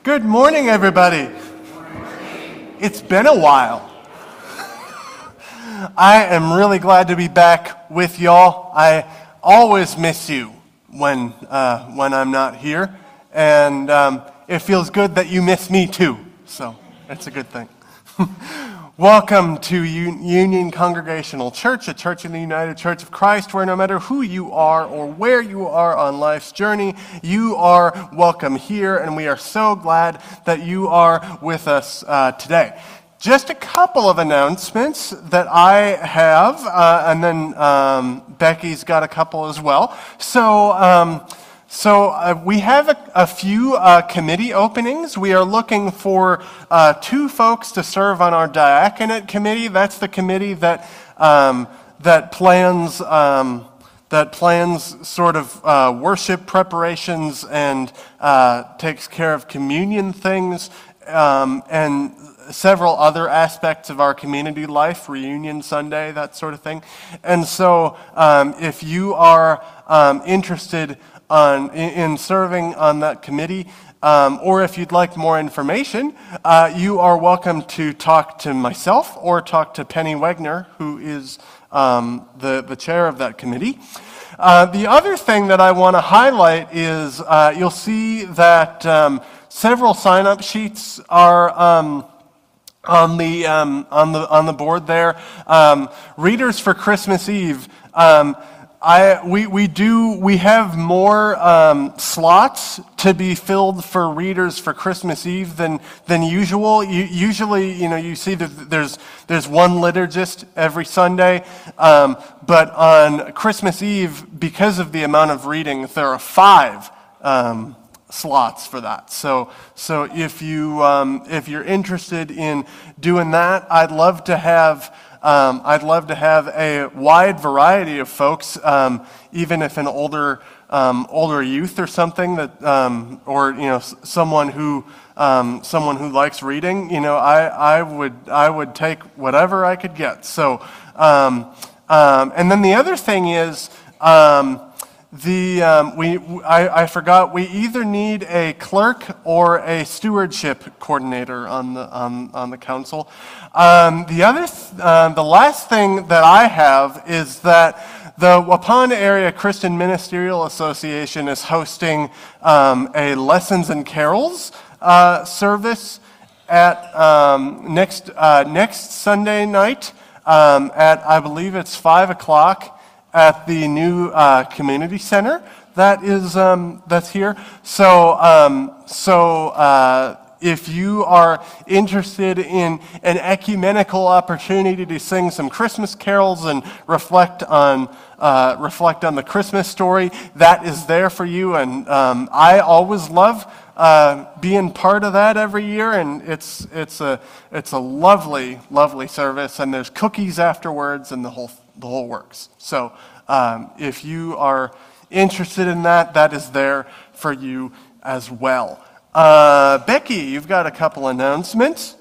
Good morning, everybody. It's been a while. I am really glad to be back with y'all. I always miss you when I'm not here, and it feels good that you miss me too. So that's a good thing. Welcome to Union Congregational Church, a church in the United Church of Christ, where no matter who you are or where you are on life's journey, you are welcome here, and we are so glad that you are with us today. Just a couple of announcements that I have, and then Becky's got a couple as well. So we have a few committee openings. We are looking for 2 folks to serve on our diaconate committee. That's the committee that plans sort of worship preparations and takes care of communion things and several other aspects of our community life, reunion Sunday, that sort of thing. And so if you are interested in serving on that committee, or if you'd like more information, you are welcome to talk to myself or talk to Penny Wegner, who is the chair of that committee. The other thing that I want to highlight is you'll see that several sign-up sheets are on the board there. Readers for Christmas Eve. We have more slots to be filled for readers for Christmas Eve than usual. Usually, you see that there's one liturgist every Sunday, but on Christmas Eve, because of the amount of reading, there are 5 slots for that. So if you're interested in doing that, I'd love to have a wide variety of folks, even if an older youth or something that, or someone who likes reading. I would take whatever I could get. So, and then the other thing is, I forgot. We either need a clerk or a stewardship coordinator on the council. The last thing that I have is that the Waupun Area Christian Ministerial Association is hosting a Lessons and Carols service at next Sunday night at, I believe it's 5:00 at the new community center that's here. So if you are interested in an ecumenical opportunity to sing some Christmas carols and reflect on the Christmas story, that is there for you. And I always love being part of that every year, and it's a lovely, lovely service. And there's cookies afterwards, and the whole works. So if you are interested in that, that is there for you as well. Becky, you've got a couple announcements.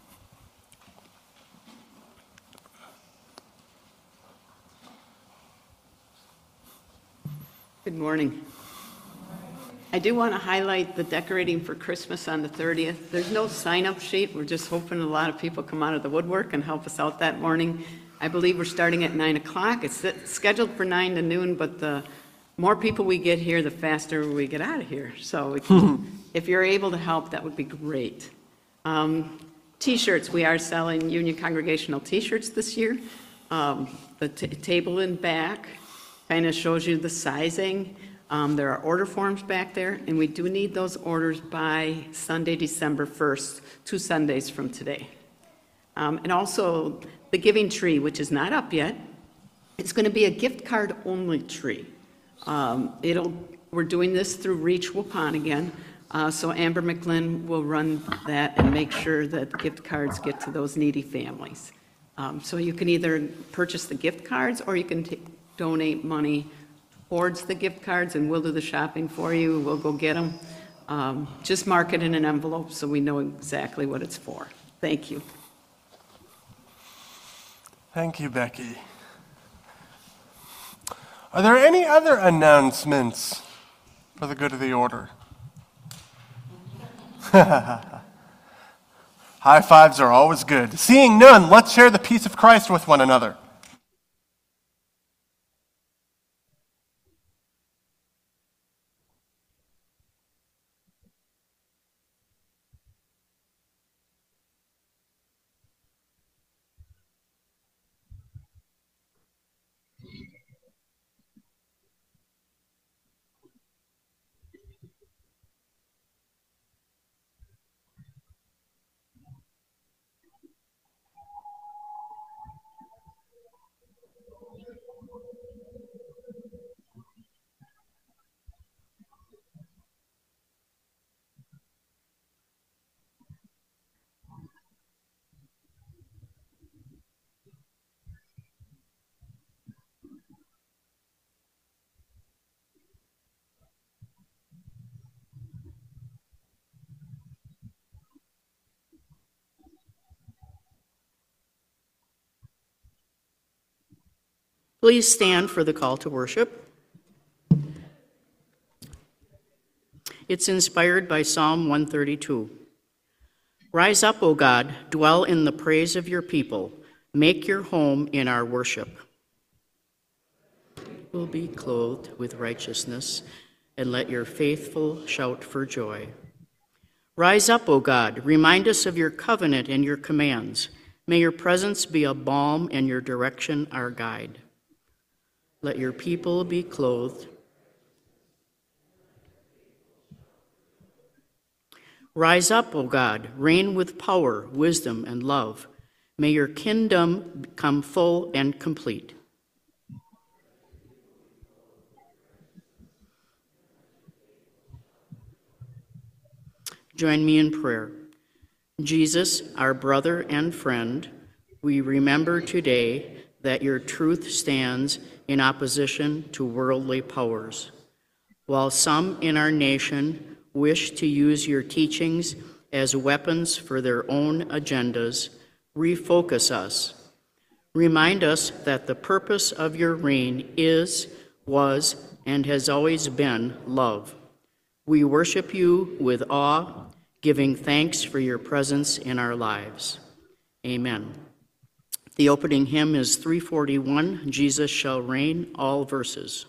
Good morning. I do want to highlight the decorating for Christmas on the 30th. There's no sign-up sheet. We're just hoping a lot of people come out of the woodwork and help us out that morning. I believe we're starting at 9 o'clock. It's scheduled for 9 to noon, but the more people we get here, the faster we get out of here. So if you're able to help, that would be great. T-shirts, we are selling Union Congregational T-shirts this year. The table in back kind of shows you the sizing. There are order forms back there, and we do need those orders by Sunday, December 1st, 2 Sundays from today. And also, the giving tree, which is not up yet, it's going to be a gift card only tree. We're doing this through Reach Waupun again, so Amber McLinn will run that and make sure that gift cards get to those needy families. So you can either purchase the gift cards or you can donate money towards the gift cards, and we'll do the shopping for you. We'll go get them. Just mark it in an envelope so we know exactly what it's for. Thank you. Thank you, Becky. Are there any other announcements for the good of the order? High fives are always good. Seeing none, let's share the peace of Christ with one another. Please stand for the call to worship. It's inspired by Psalm 132. Rise up, O God, dwell in the praise of your people. Make your home in our worship. We'll be clothed with righteousness, and let your faithful shout for joy. Rise up, O God, remind us of your covenant and your commands. May your presence be a balm and your direction our guide. Let your people be clothed. Rise up, O God, reign with power, wisdom, and love. May your kingdom become full and complete. Join me in prayer. Jesus, our brother and friend, we remember today that your truth stands in opposition to worldly powers. While some in our nation wish to use your teachings as weapons for their own agendas, refocus us. Remind us that the purpose of your reign is, was, and has always been love. We worship you with awe, giving thanks for your presence in our lives. Amen. The opening hymn is 341, Jesus Shall Reign, all verses.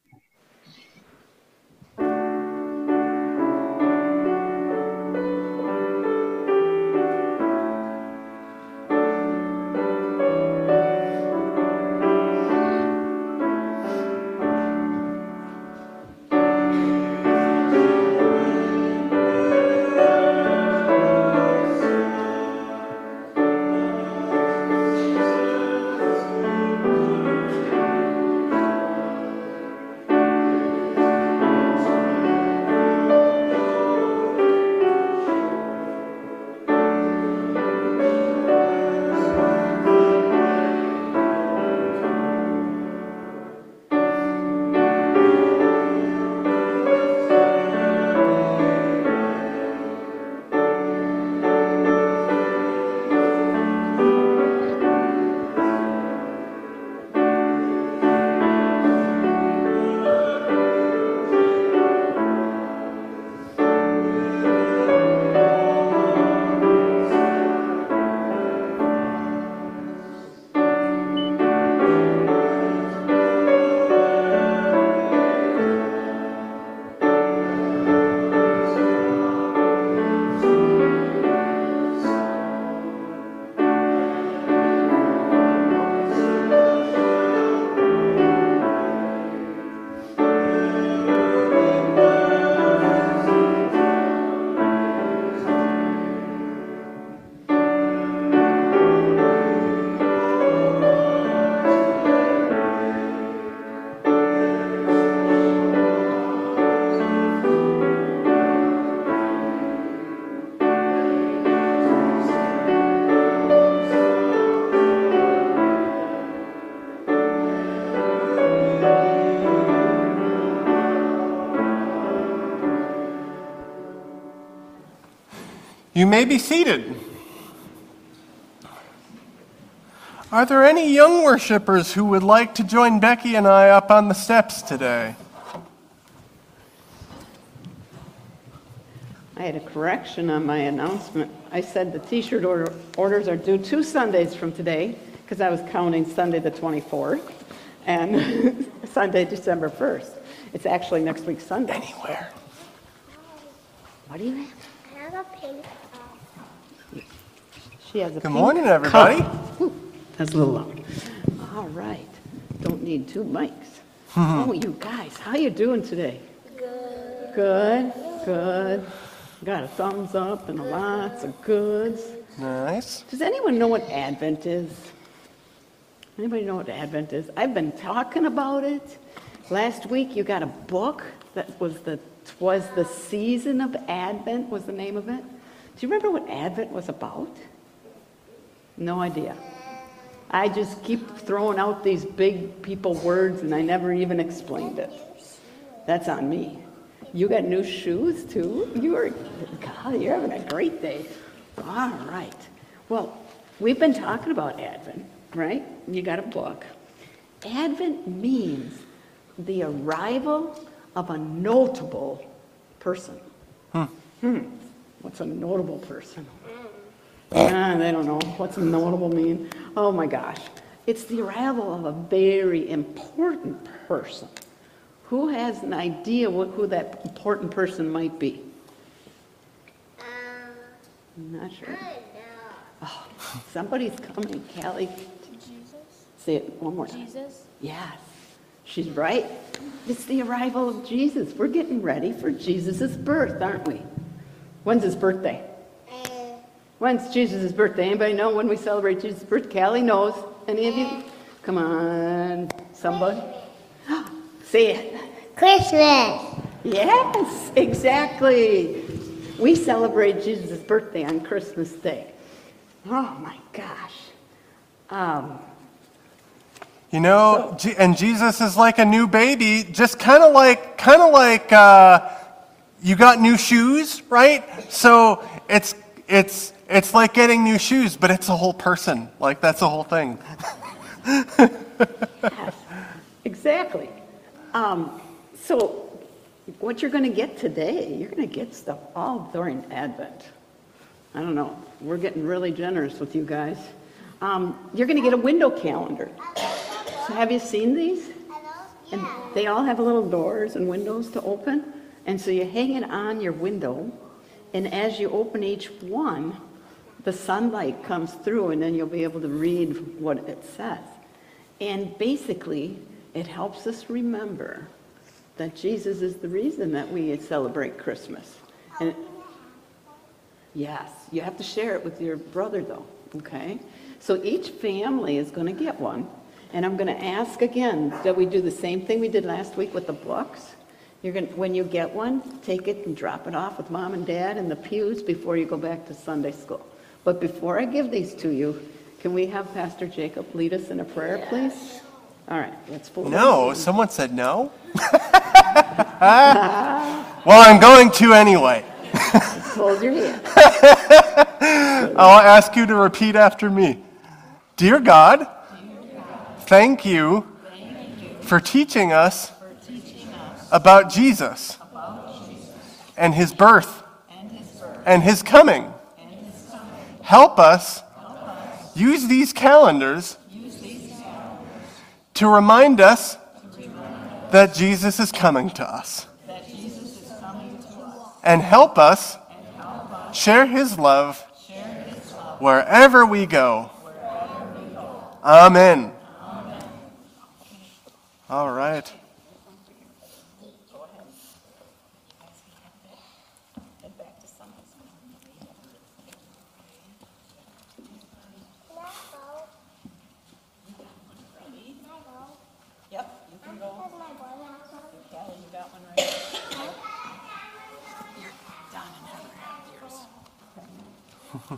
You may be seated. Are there any young worshipers who would like to join Becky and I up on the steps today? I had a correction on my announcement. I said the t-shirt orders are due 2 Sundays from today, because I was counting Sunday the 24th and Sunday December 1st. It's actually next week Sunday. Anywhere. What do you have? I have a pink She has a Good pink morning, everybody. cup. Ooh, that's a little loud. All right. Don't need 2 mics. Oh, you guys, how you doing today? good. Good, good. Got a thumbs up and lots of goods. Nice. Does anyone know what Advent is? Anybody know what Advent is? I've been talking about it. Last week you got a book that was the Season of Advent was the name of it. Do you remember what Advent was about? No idea. I just keep throwing out these big people words and I never even explained it. That's on me. You got new shoes too? God, you're having a great day. All right. Well, we've been talking about Advent, right? You got a book. Advent means the arrival of a notable person. What's a notable person? They don't know. What's notable mean? Oh my gosh. It's the arrival of a very important person. Who has an idea who that important person might be? I'm not sure. I know. Oh, somebody's coming. Callie, Jesus? say it one more time. Jesus? Yes, she's right. It's the arrival of Jesus. We're getting ready for Jesus' birth, aren't we? When's his birthday? When's Jesus' birthday? Anybody know when we celebrate Jesus' birthday? Callie knows. Any of you? Come on, somebody. Say it. Christmas! Yes, exactly. We celebrate Jesus' birthday on Christmas Day. Oh my gosh. You know, and Jesus is like a new baby, just kind of like you got new shoes, right? So it's like getting new shoes, but it's a whole person. Like that's the whole thing. Yes, exactly. So what you're going to get today, you're going to get stuff all during Advent. I don't know. We're getting really generous with you guys. You're going to get a window calendar. So have you seen these? And they all have little doors and windows to open. And so you hang it on your window. And as you open each one, the sunlight comes through and then you'll be able to read what it says. And basically, it helps us remember that Jesus is the reason that we celebrate Christmas. And yes, you have to share it with your brother though, okay? So each family is going to get one. And I'm going to ask again, that we do the same thing we did last week with the books. When you get one, take it and drop it off with mom and dad in the pews before you go back to Sunday school. But before I give these to you, can we have Pastor Jacob lead us in a prayer, please? All right, let's fold No, someone said no. Well, I'm going to anyway. Hold your hand. I'll ask you to repeat after me. Dear God, thank you for teaching us about Jesus and his birth and his coming. Help us use these calendars to remind us that Jesus is coming to us. And help us share his love wherever we go. Amen. All right. Yep, you can go. Callie, you got one right? Here, Don and Heather have yours.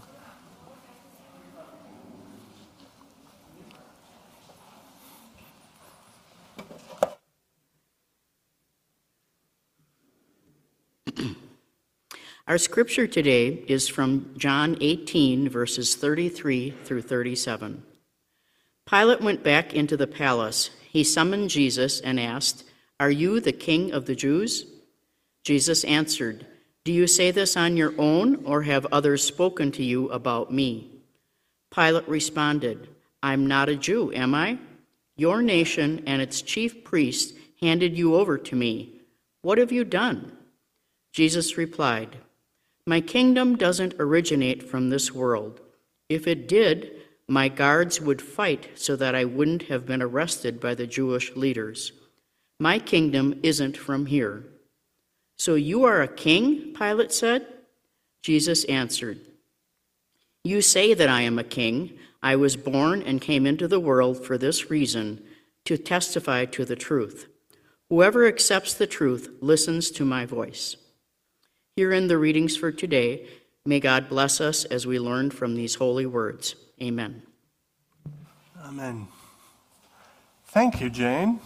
Our scripture today is from John 18, verses 33 through 37. Pilate went back into the palace. He summoned Jesus and asked, "Are you the king of the Jews?" Jesus answered, Do you say this on your own, or have others spoken to you about me?" Pilate responded, "I'm not a Jew, am I? Your nation and its chief priests handed you over to me. What have you done?" Jesus replied, "My kingdom doesn't originate from this world. If it did, my guards would fight so that I wouldn't have been arrested by the Jewish leaders. My kingdom isn't from here." "So you are a king?" Pilate said. Jesus answered, "You say that I am a king. I was born and came into the world for this reason, to testify to the truth. Whoever accepts the truth listens to my voice." Here end the readings for today. May God bless us as we learn from these holy words. Amen. Amen. Thank you, Jane.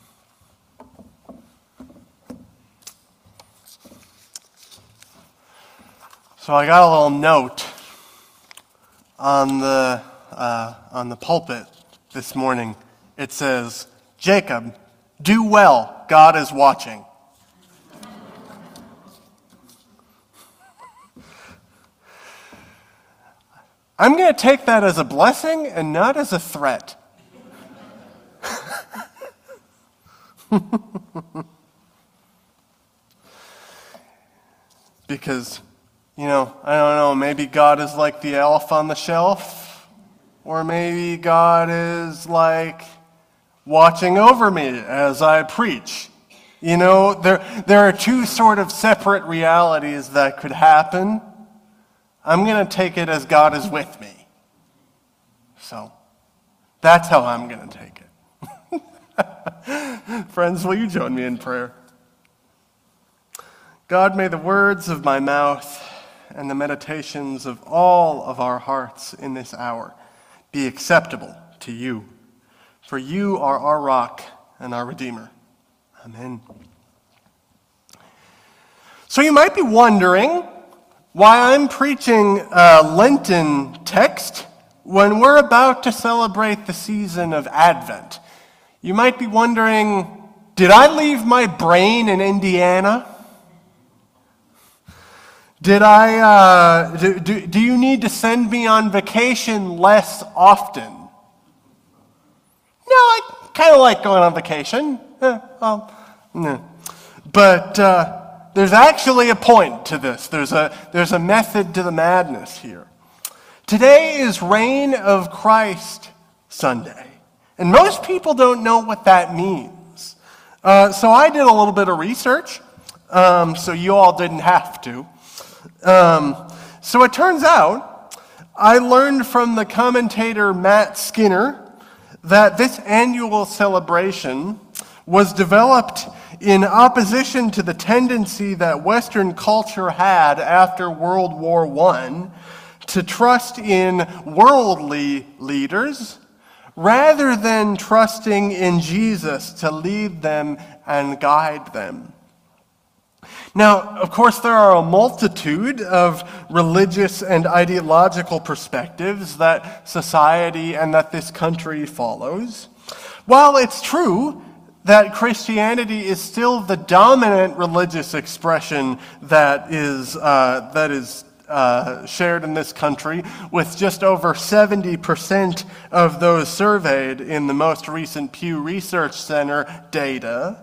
So I got a little note on the pulpit this morning. It says, "Jacob, do well. God is watching." I'm going to take that as a blessing and not as a threat. Because, I don't know, maybe God is like the elf on the shelf, or maybe God is like watching over me as I preach. There are two sort of separate realities that could happen. I'm going to take it as God is with me. So, that's how I'm going to take it. Friends, will you join me in prayer? God, may the words of my mouth and the meditations of all of our hearts in this hour be acceptable to you. For you are our rock and our Redeemer. Amen. So you might be wondering why I'm preaching a Lenten text when we're about to celebrate the season of Advent. You might be wondering, did I leave my brain in Indiana? Do you need to send me on vacation less often? No, I kind of like going on vacation. No. But there's actually a point to this. There's a method to the madness here. Today is Reign of Christ Sunday. And most people don't know what that means. So I did a little bit of research, so you all didn't have to. So it turns out, I learned from the commentator Matt Skinner that this annual celebration was developed in opposition to the tendency that Western culture had after World War I to trust in worldly leaders rather than trusting in Jesus to lead them and guide them. Now, of course, there are a multitude of religious and ideological perspectives that society and that this country follows. While it's true that Christianity is still the dominant religious expression that is shared in this country, with just over 70% of those surveyed in the most recent Pew Research Center data,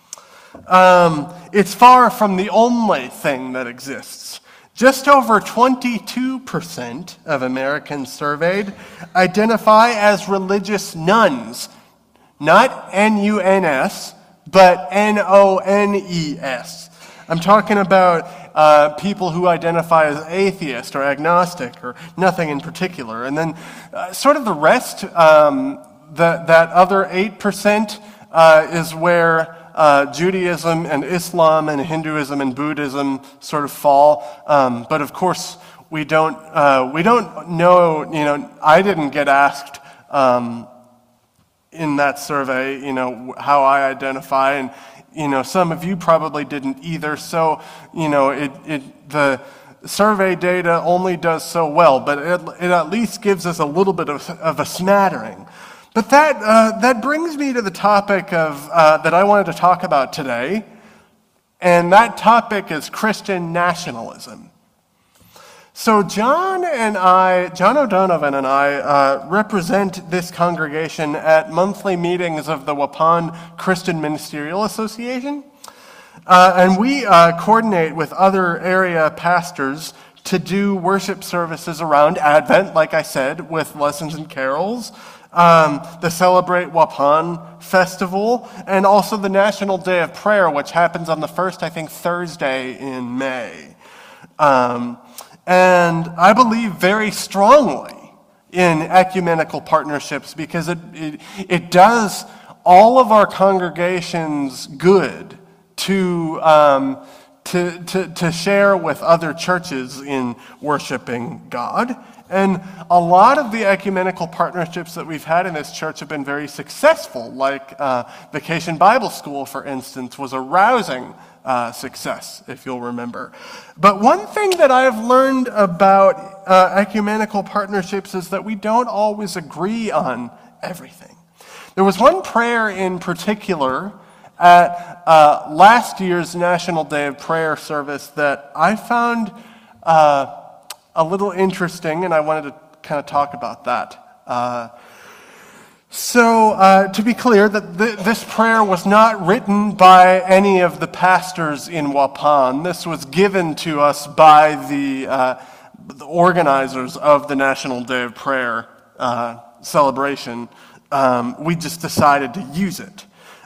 it's far from the only thing that exists. Just over 22% of Americans surveyed identify as religious nuns. Not N-U-N-S, but N-O-N-E-S. I'm talking about people who identify as atheist or agnostic or nothing in particular. And then sort of the rest, that other 8% is where Judaism and Islam and Hinduism and Buddhism sort of fall. But of course, we don't know, I didn't get asked in that survey, how I identify, and, some of you probably didn't either. So, the survey data only does so well, but it at least gives us a little bit of a smattering. But that brings me to the topic of that I wanted to talk about today, And that topic is Christian nationalism. So John O'Donovan and I represent this congregation at monthly meetings of the Waupun Christian Ministerial Association. And we coordinate with other area pastors to do worship services around Advent, like I said, with lessons and carols, the Celebrate Waupun Festival, and also the National Day of Prayer, which happens on the first, I think, Thursday in May. And I believe very strongly in ecumenical partnerships because it does all of our congregations good to share with other churches in worshiping God. And a lot of the ecumenical partnerships that we've had in this church have been very successful, like Vacation Bible School, for instance, was a rousing success, if you'll remember. But one thing that I've learned about ecumenical partnerships is that we don't always agree on everything. There was one prayer in particular at last year's National Day of Prayer service that I found a little interesting, and I wanted to kind of talk about that. So to be clear, that this prayer was not written by any of the pastors in Waupun. This was given to us by the organizers of the National Day of Prayer celebration. We just decided to use it.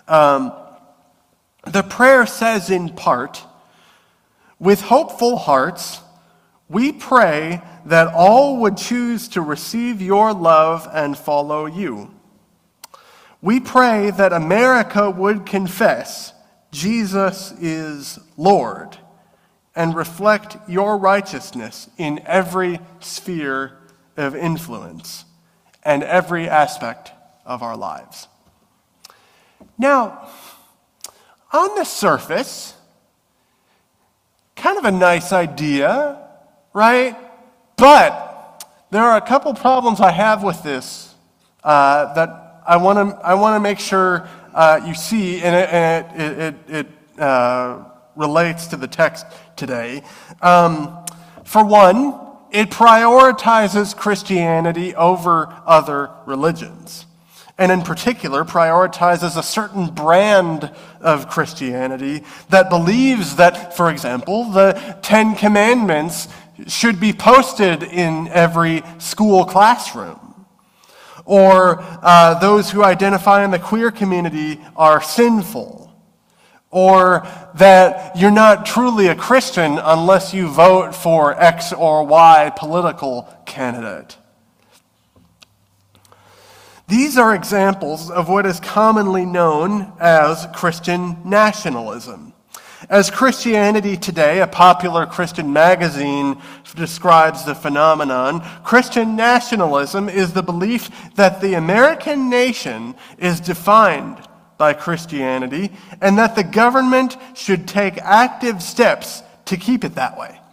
The prayer says in part, "With hopeful hearts, we pray that all would choose to receive your love and follow you. We pray that America would confess Jesus is Lord and reflect your righteousness in every sphere of influence and every aspect of our lives." Now, on the surface, kind of a nice idea, right? But there are a couple problems I have with this that I want to make sure you see, and it relates to the text today. For one, it prioritizes Christianity over other religions, and in particular prioritizes a certain brand of Christianity that believes that, for example, the Ten Commandments should be posted in every school classroom, or those who identify in the queer community are sinful, or that you're not truly a Christian unless you vote for X or Y political candidate. These are examples of what is commonly known as Christian nationalism. As Christianity Today, a popular Christian magazine, describes the phenomenon, Christian nationalism is the belief that the American nation is defined by Christianity and that the government should take active steps to keep it that way.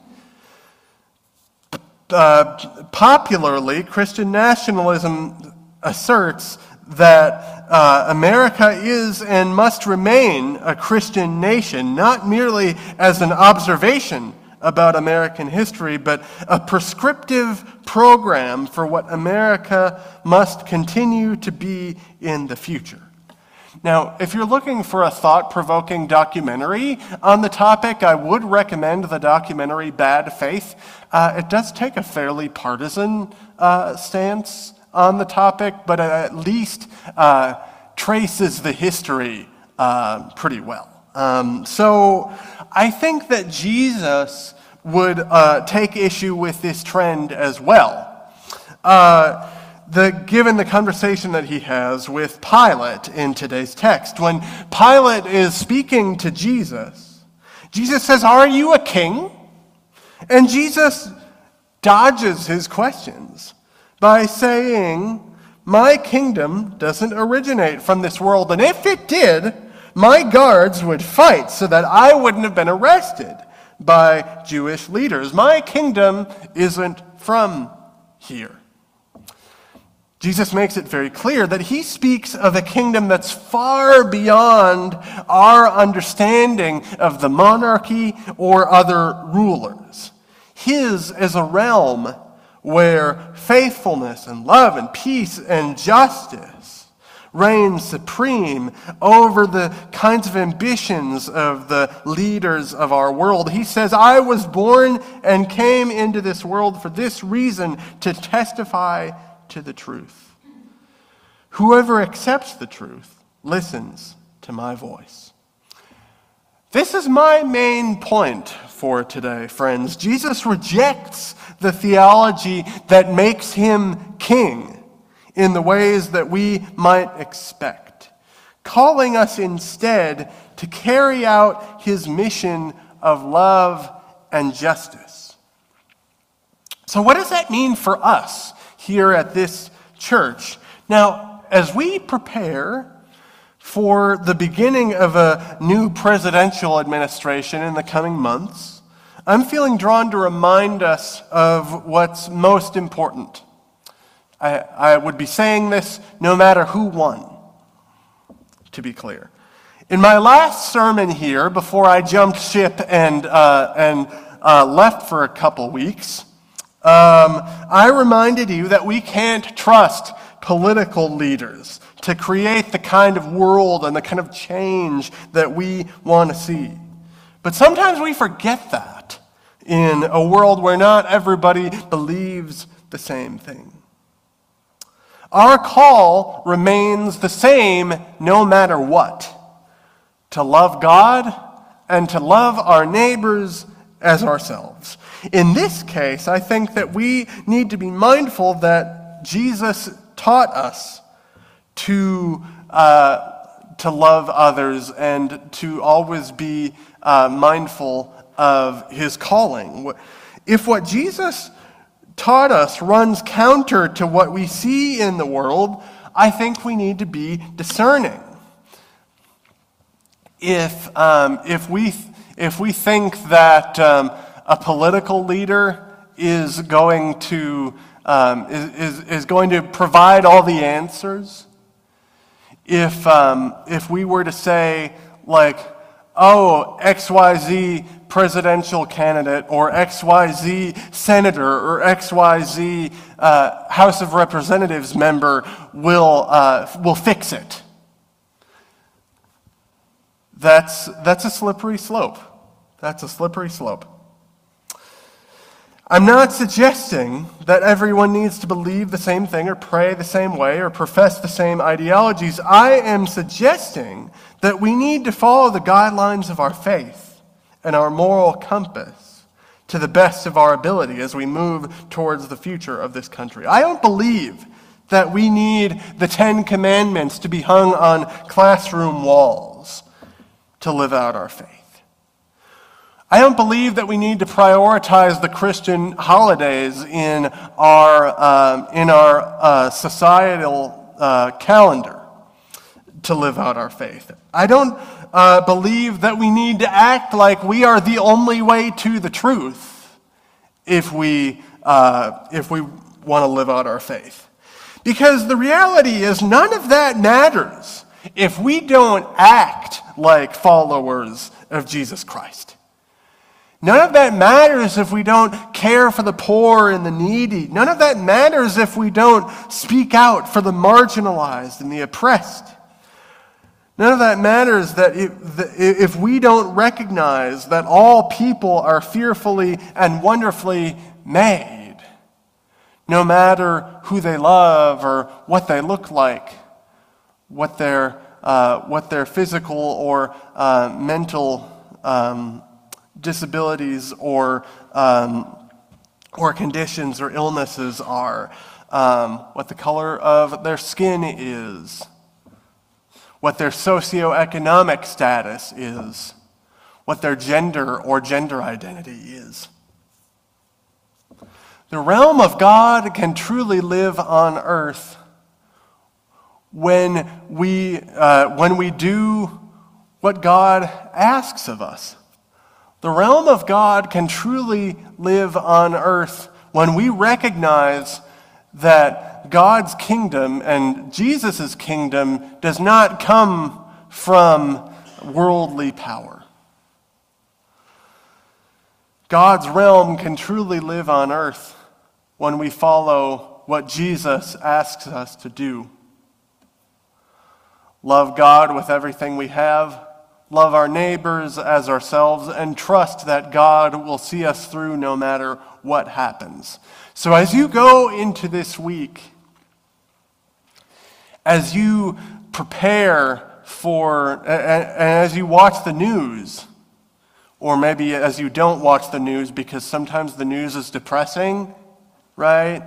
Popularly, Christian nationalism asserts that America is and must remain a Christian nation, not merely as an observation about American history, but a prescriptive program for what America must continue to be in the future. Now, if you're looking for a thought-provoking documentary on the topic, I would recommend the documentary Bad Faith. It does take a fairly partisan stance on the topic, but at least traces the history pretty well. So I think that Jesus would take issue with this trend as well. Given the conversation that he has with Pilate in today's text, when Pilate is speaking to Jesus, Jesus says, "Are you a king?" And Jesus dodges his questions by saying, "My kingdom doesn't originate from this world, and if it did, my guards would fight so that I wouldn't have been arrested by Jewish leaders. My kingdom isn't from here." Jesus makes it very clear that he speaks of a kingdom that's far beyond our understanding of the monarchy or other rulers. His is a realm where faithfulness and love and peace and justice reign supreme over the kinds of ambitions of the leaders of our world. He says, I was born and came into this world for this reason, to testify to the truth. Whoever accepts the truth listens to my voice. This is my main point for today, friends. Jesus rejects the theology that makes him king in the ways that we might expect, calling us instead to carry out his mission of love and justice. So what does that mean for us here at this church? Now, as we prepare for the beginning of a new presidential administration in the coming months, I'm feeling drawn to remind us of what's most important. I would be saying this no matter who won, to be clear. In my last sermon here, before I jumped ship and left for a couple weeks, I reminded you that we can't trust political leaders to create the kind of world and the kind of change that we want to see. But sometimes we forget that in a world where not everybody believes the same thing. Our call remains the same no matter what: to love God and to love our neighbors as ourselves. In this case, I think that we need to be mindful that Jesus taught us to love others and to always be mindful of his calling. If what Jesus taught us runs counter to what we see in the world, I think we need to be discerning. If we think that a political leader is going to provide all the answers, if we were to say, like, oh, XYZ presidential candidate or XYZ senator or XYZ House of Representatives member will fix it, that's a slippery slope. That's a slippery slope. I'm not suggesting that everyone needs to believe the same thing or pray the same way or profess the same ideologies. I am suggesting that we need to follow the guidelines of our faith and our moral compass to the best of our ability as we move towards the future of this country. I don't believe that we need the 10 Commandments to be hung on classroom walls to live out our faith. I don't believe that we need to prioritize the Christian holidays in our societal calendar to live out our faith. I don't believe that we need to act like we are the only way to the truth if we want to live out our faith. Because the reality is none of that matters if we don't act like followers of Jesus Christ. None of that matters if we don't care for the poor and the needy. None of that matters if we don't speak out for the marginalized and the oppressed. None of that matters that if we don't recognize that all people are fearfully and wonderfully made, no matter who they love or what they look like, what their physical or mental disabilities or conditions or illnesses are, what the color of their skin is, what their socioeconomic status is, what their gender or gender identity is. The realm of God can truly live on earth when we do what God asks of us. The realm of God can truly live on earth when we recognize that God's kingdom and Jesus' kingdom does not come from worldly power. God's realm can truly live on earth when we follow what Jesus asks us to do. Love God with everything we have, love our neighbors as ourselves, and trust that God will see us through no matter what happens. So as you go into this week, as you prepare for, and as you watch the news, or maybe as you don't watch the news because sometimes the news is depressing, right?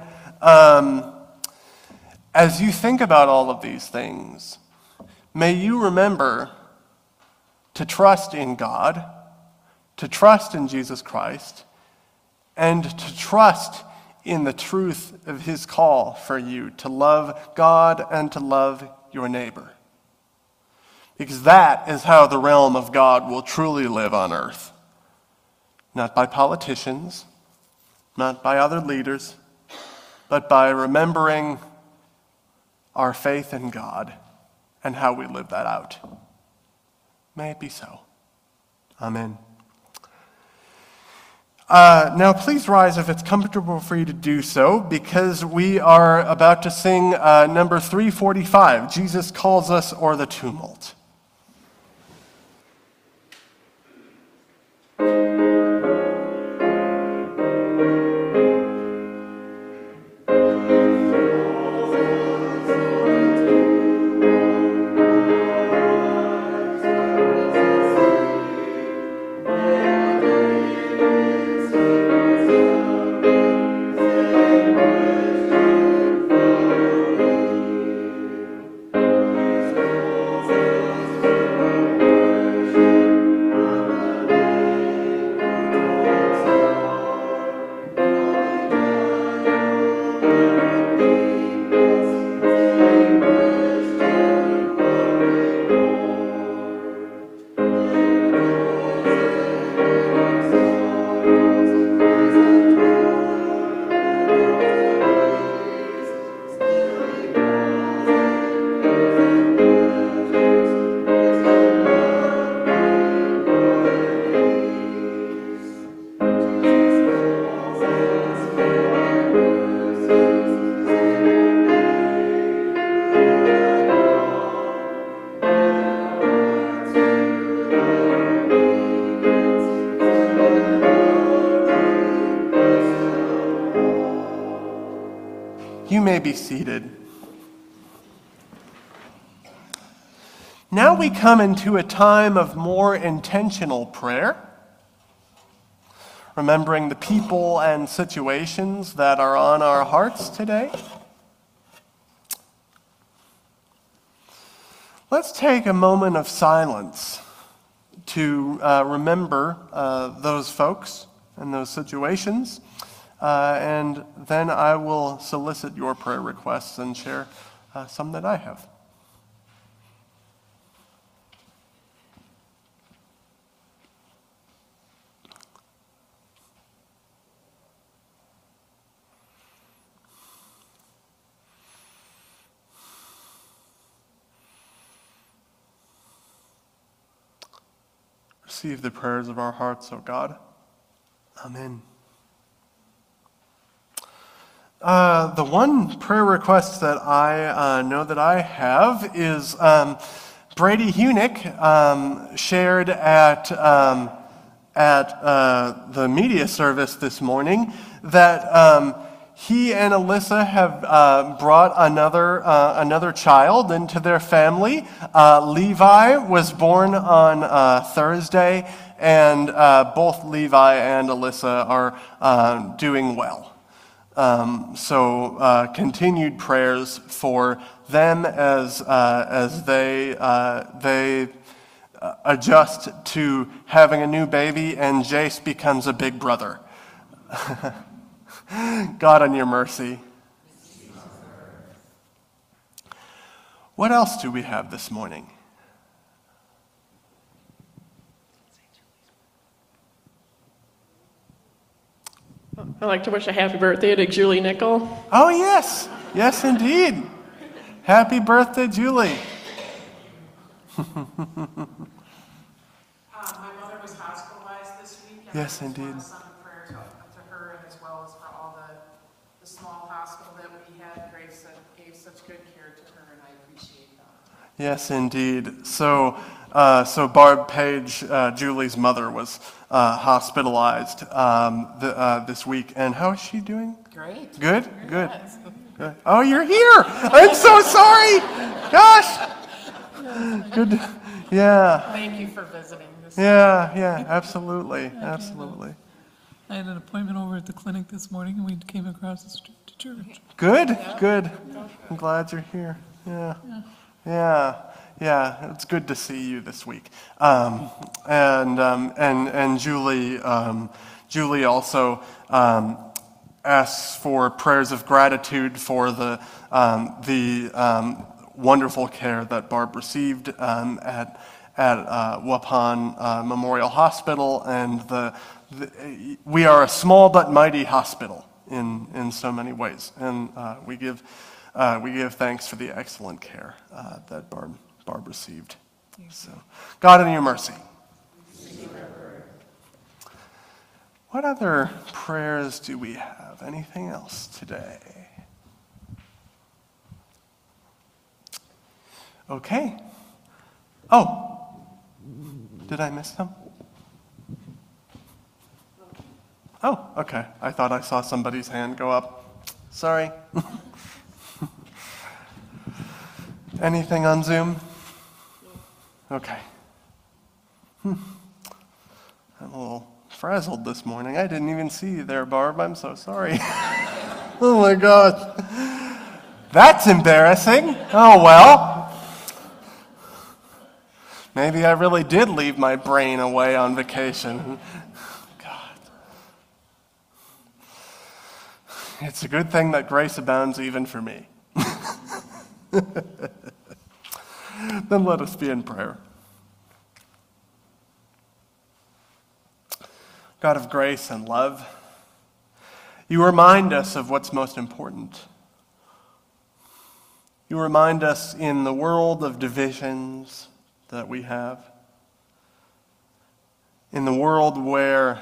As you think about all of these things, may you remember to trust in God, to trust in Jesus Christ, and to trust in the truth of his call for you to love God and to love your neighbor. Because that is how the realm of God will truly live on earth. Not by politicians, not by other leaders, but by remembering our faith in God and how we live that out. May it be so. Amen. Now please rise if it's comfortable for you to do so, because we are about to sing number 345, Jesus Calls Us O'er the Tumult. You may be seated. Now we come into a time of more intentional prayer, remembering the people and situations that are on our hearts today. Let's take a moment of silence to remember those folks and those situations. And then I will solicit your prayer requests and share some that I have. Receive the prayers of our hearts, O God. Amen. The one prayer request that I know that I have is Brady Hunick shared at the media service this morning that he and Alyssa have brought another child into their family. Levi was born on Thursday, and both Levi and Alyssa are doing well. So continued prayers for them as they adjust to having a new baby and Jace becomes a big brother. God, on your mercy. What else do we have this morning? I'd like to wish a happy birthday to Julie Nickel. Oh, yes. Yes, indeed. Happy birthday, Julie. My mother was hospitalized this week. And Yes, I just indeed. want to send a prayer to her and as well as for all the small hospital that we had. Grace that gave such good care to her, and I appreciate that. Yes, indeed. So Barb Page, Julie's mother, was hospitalized this week. And how is she doing? Great. Good? Good. Good. Oh, you're here. I'm so sorry. Gosh. Good. Yeah. Thank you for visiting. Yeah, absolutely. Absolutely. I had an appointment over at the clinic this morning, and we came across the street to church. Good. I'm glad you're here. Yeah. It's good to see you this week. And Julie also asks for prayers of gratitude for the wonderful care that Barb received at Waupun Memorial Hospital, and we are a small but mighty hospital in so many ways, and we give thanks for the excellent care that Barb received. So, God in your mercy. What other prayers do we have? Anything else today? Okay. Oh, did I miss them? Oh, okay. I thought I saw somebody's hand go up. Sorry. Anything on Zoom? Okay. I'm a little frazzled this morning. I didn't even see you there, Barb. I'm so sorry. Oh my gosh. That's embarrassing. Oh well. Maybe I really did leave my brain away on vacation. God. It's a good thing that grace abounds even for me. Then let us be in prayer. God of grace and love, you remind us of what's most important. You remind us in the world of divisions that we have, in the world where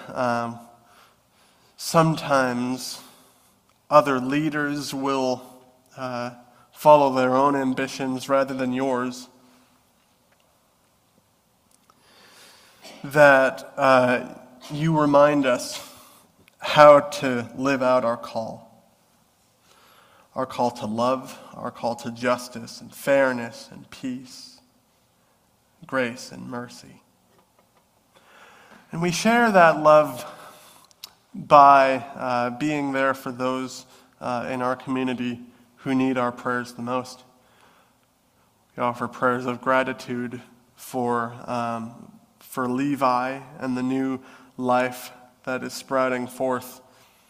sometimes other leaders will follow their own ambitions rather than yours, that you remind us how to live out our call to love, our call to justice and fairness and peace, grace and mercy. And we share that love by being there for those in our community who need our prayers the most. We offer prayers of gratitude for Levi and the new life that is sprouting forth,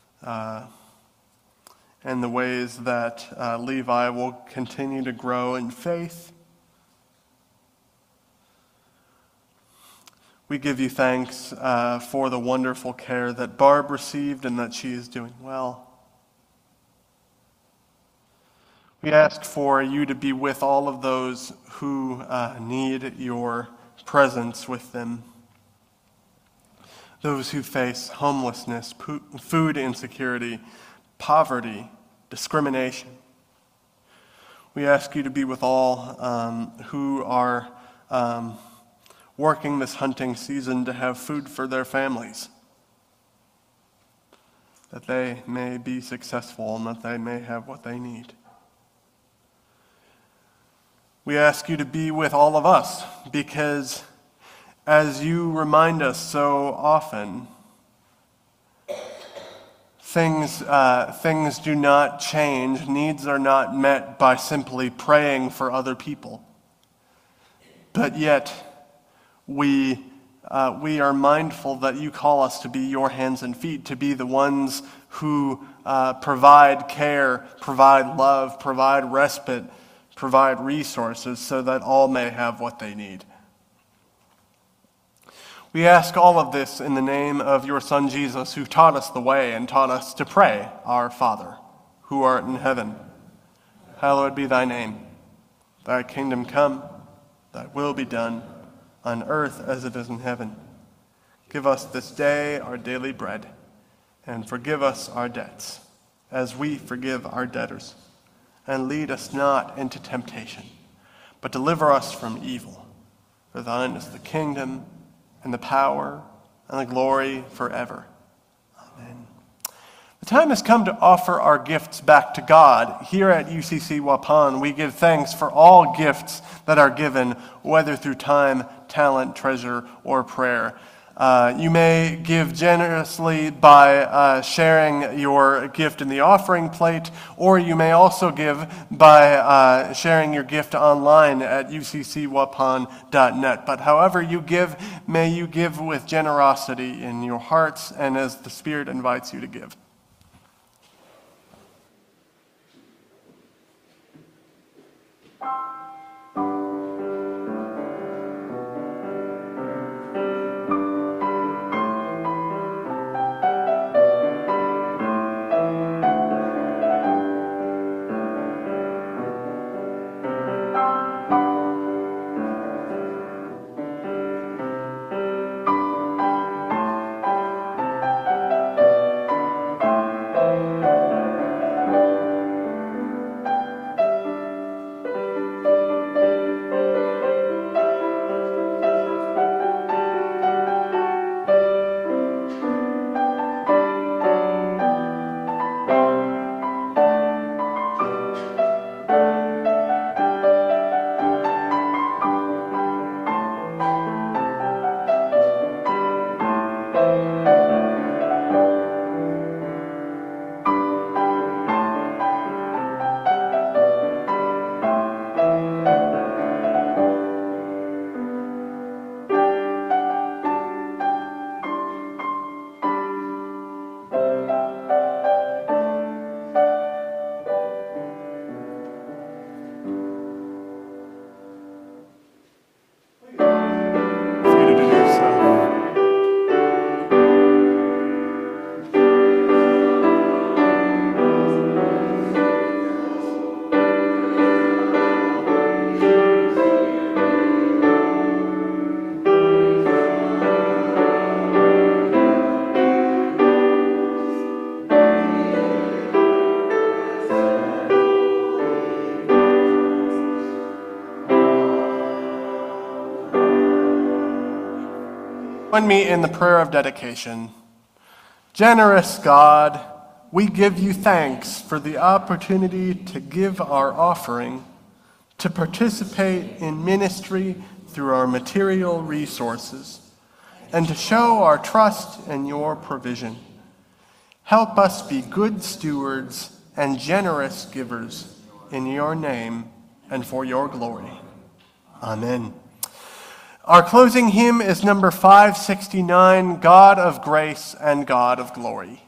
and the ways that Levi will continue to grow in faith. We give you thanks for the wonderful care that Barb received and that she is doing well. We ask for you to be with all of those who need your presence with them. Those who face homelessness, food insecurity, poverty, discrimination. We ask you to be with all who are working this hunting season to have food for their families, that they may be successful and that they may have what they need. We ask you to be with all of us, because as you remind us so often, things do not change, needs are not met by simply praying for other people. But yet, we are mindful that you call us to be your hands and feet, to be the ones who provide care, provide love, provide respite, provide resources so that all may have what they need. We ask all of this in the name of your Son Jesus, who taught us the way and taught us to pray, Our Father, who art in heaven. Hallowed be thy name. Thy kingdom come, thy will be done, on earth as it is in heaven. Give us this day our daily bread, and forgive us our debts, as we forgive our debtors. And lead us not into temptation, but deliver us from evil. For thine is the kingdom, and the power, and the glory forever. Amen. The time has come to offer our gifts back to God. Here at UCC Waupun, we give thanks for all gifts that are given, whether through time, talent, treasure, or prayer. You may give generously by sharing your gift in the offering plate, or you may also give by sharing your gift online at uccwapun.net. But however you give, may you give with generosity in your hearts and as the Spirit invites you to give. Seated in yourself. Join me in the prayer of dedication. Generous God, we give you thanks for the opportunity to give our offering, to participate in ministry through our material resources, and to show our trust in your provision. Help us be good stewards and generous givers in your name and for your glory. Amen. Our closing hymn is number 569, God of Grace and God of Glory.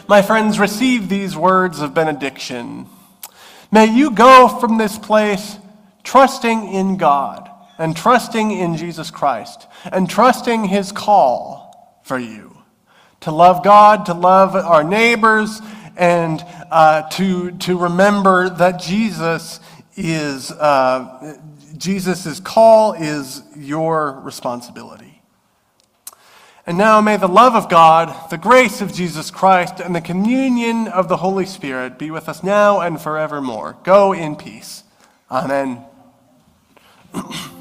my friends, receive these words of benediction. May you go from this place trusting in God and trusting in Jesus Christ and trusting his call for you to love God, to love our neighbors, and to remember that Jesus' call is your responsibility. And now may the love of God, the grace of Jesus Christ, and the communion of the Holy Spirit be with us now and forevermore. Go in peace. Amen.